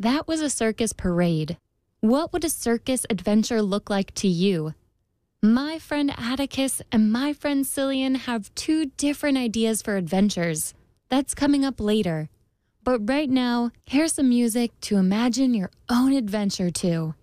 That was a circus parade. What would a circus adventure look like to you? My friend Atticus and my friend Cillian have two different ideas for adventures. That's coming up later. But right now, here's some music to imagine your own adventure to.